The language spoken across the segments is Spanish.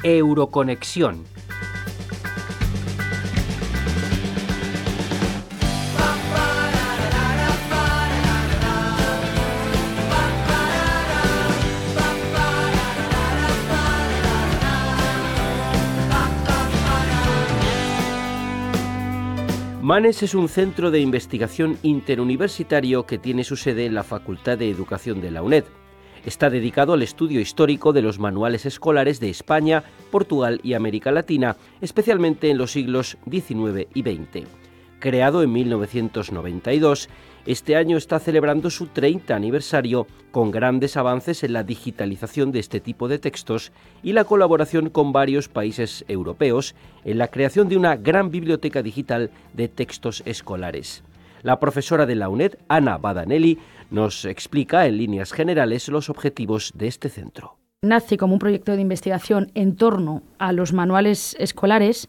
Euroconexión. Manes es un centro de investigación interuniversitario que tiene su sede en la Facultad de Educación de la UNED. Está dedicado al estudio histórico de los manuales escolares de España, Portugal y América Latina, especialmente en los siglos XIX y XX. Creado en 1992, este año está celebrando su 30 aniversario con grandes avances en la digitalización de este tipo de textos y la colaboración con varios países europeos en la creación de una gran biblioteca digital de textos escolares. La profesora de la UNED, Ana Badanelli, nos explica en líneas generales los objetivos de este centro. Nace como un proyecto de investigación en torno a los manuales escolares.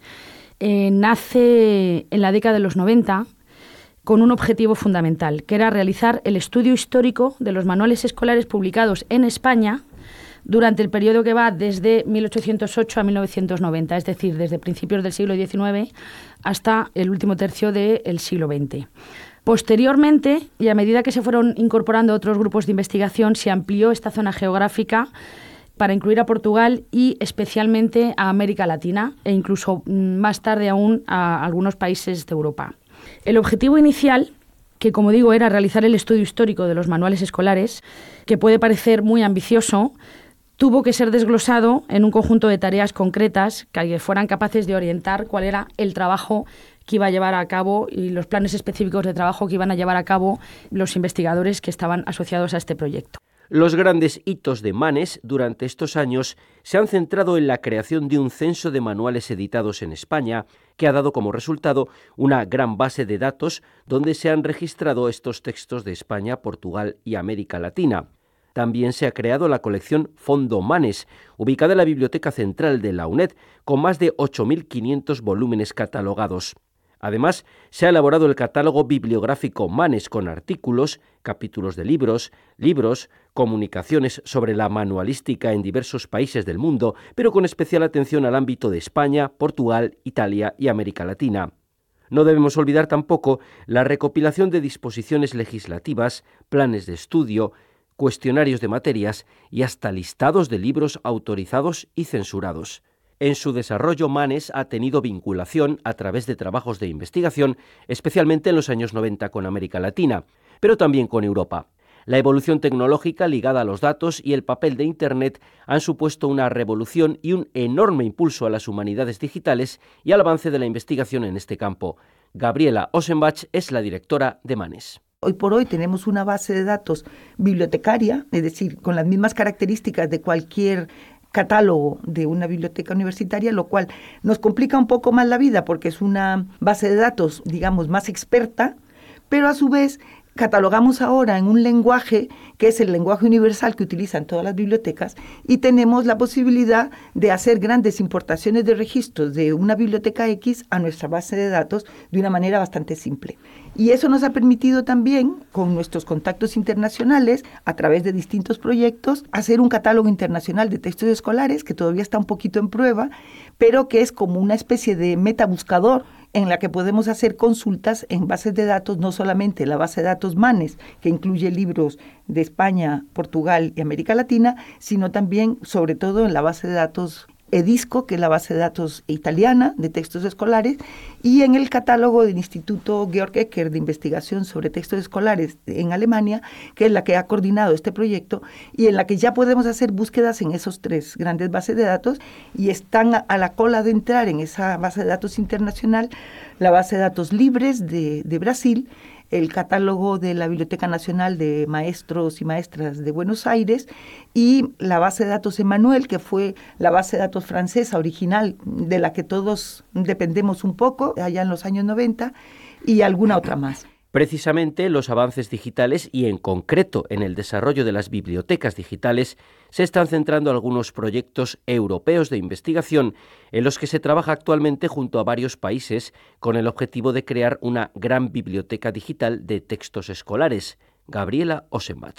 Nace en la década de los 90 con un objetivo fundamental, que era realizar el estudio histórico de los manuales escolares publicados en España durante el periodo que va desde 1808 a 1990, es decir, desde principios del siglo XIX hasta el último tercio del siglo XX. Posteriormente, y a medida que se fueron incorporando otros grupos de investigación, se amplió esta zona geográfica para incluir a Portugal y especialmente a América Latina e incluso más tarde aún a algunos países de Europa. El objetivo inicial, que como digo era realizar el estudio histórico de los manuales escolares, que puede parecer muy ambicioso, tuvo que ser desglosado en un conjunto de tareas concretas que fueran capaces de orientar cuál era el trabajo que iba a llevar a cabo y los planes específicos de trabajo que iban a llevar a cabo los investigadores que estaban asociados a este proyecto. Los grandes hitos de Manes durante estos años se han centrado en la creación de un censo de manuales editados en España, que ha dado como resultado una gran base de datos donde se han registrado estos textos de España, Portugal y América Latina. También se ha creado la colección Fondo Manes, ubicada en la Biblioteca Central de la UNED, con más de 8.500 volúmenes catalogados. Además, se ha elaborado el catálogo bibliográfico Manes con artículos, capítulos de libros, comunicaciones sobre la manualística en diversos países del mundo, pero con especial atención al ámbito de España, Portugal, Italia y América Latina. No debemos olvidar tampoco la recopilación de disposiciones legislativas, planes de estudio, cuestionarios de materias y hasta listados de libros autorizados y censurados. En su desarrollo, Manes ha tenido vinculación a través de trabajos de investigación, especialmente en los años 90 con América Latina, pero también con Europa. La evolución tecnológica ligada a los datos y el papel de Internet han supuesto una revolución y un enorme impulso a las humanidades digitales y al avance de la investigación en este campo. Gabriela Ossenbach es la directora de Manes. Hoy por hoy tenemos una base de datos bibliotecaria, es decir, con las mismas características de cualquier catálogo de una biblioteca universitaria, lo cual nos complica un poco más la vida porque es una base de datos, digamos, más experta, pero a su vez catalogamos ahora en un lenguaje que es el lenguaje universal que utilizan todas las bibliotecas y tenemos la posibilidad de hacer grandes importaciones de registros de una biblioteca X a nuestra base de datos de una manera bastante simple. Y eso nos ha permitido también, con nuestros contactos internacionales, a través de distintos proyectos, hacer un catálogo internacional de textos escolares que todavía está un poquito en prueba, pero que es como una especie de metabuscador en la que podemos hacer consultas en bases de datos, no solamente la base de datos Manes, que incluye libros de España, Portugal y América Latina, sino también, sobre todo, en la base de datos EDISCO, que es la base de datos italiana de textos escolares, y en el catálogo del Instituto Georg Ecker de Investigación sobre Textos Escolares en Alemania, que es la que ha coordinado este proyecto, y en la que ya podemos hacer búsquedas en esos tres grandes bases de datos, y están a la cola de entrar en esa base de datos internacional la base de datos libres de Brasil, el catálogo de la Biblioteca Nacional de Maestros y Maestras de Buenos Aires y la base de datos Emmanuel, que fue la base de datos francesa original de la que todos dependemos un poco allá en los años 90 y alguna otra más. Precisamente los avances digitales y en concreto en el desarrollo de las bibliotecas digitales se están centrando algunos proyectos europeos de investigación en los que se trabaja actualmente junto a varios países con el objetivo de crear una gran biblioteca digital de textos escolares. Gabriela Ossenbach.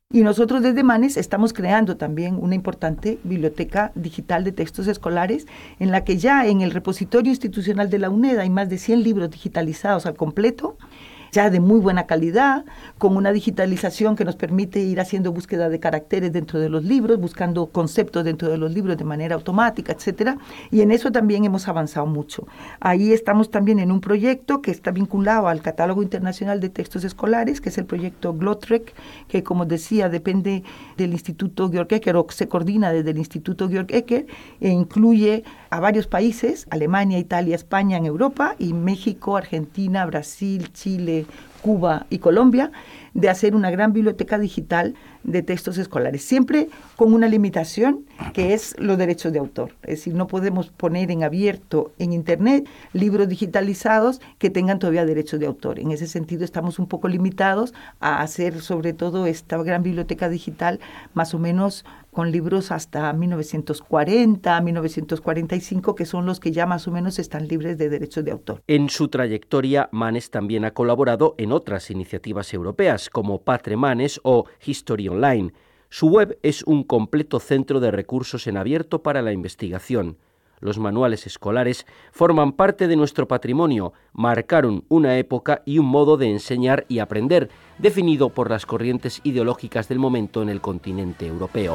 Y nosotros desde Manes estamos creando también una importante biblioteca digital de textos escolares, en la que ya en el repositorio institucional de la UNED hay más de 100 libros digitalizados al completo, ya de muy buena calidad, con una digitalización que nos permite ir haciendo búsqueda de caracteres dentro de los libros, buscando conceptos dentro de los libros de manera automática, etcétera, y en eso también hemos avanzado mucho. Ahí estamos también en un proyecto que está vinculado al Catálogo Internacional de Textos Escolares, que es el proyecto GLOTREC, que, como decía, depende del Instituto Georg Ecker, o se coordina desde el Instituto Georg Ecker, e incluye a varios países: Alemania, Italia, España en Europa, y México, Argentina, Brasil, Chile, Cuba y Colombia, de hacer una gran biblioteca digital de textos escolares, siempre con una limitación, que es los derechos de autor. Es decir, no podemos poner en abierto en Internet libros digitalizados que tengan todavía derechos de autor. En ese sentido estamos un poco limitados a hacer sobre todo esta gran biblioteca digital más o menos con libros hasta 1940, 1945, que son los que ya más o menos están libres de derechos de autor. En su trayectoria, Manes también ha colaborado en otras iniciativas europeas, como Patre Manes o History Online. Su web es un completo centro de recursos en abierto para la investigación. Los manuales escolares forman parte de nuestro patrimonio, marcaron una época y un modo de enseñar y aprender, definido por las corrientes ideológicas del momento en el continente europeo.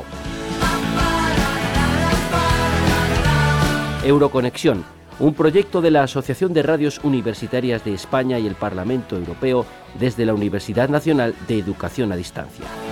Euroconexión, un proyecto de la Asociación de Radios Universitarias de España y el Parlamento Europeo desde la Universidad Nacional de Educación a Distancia.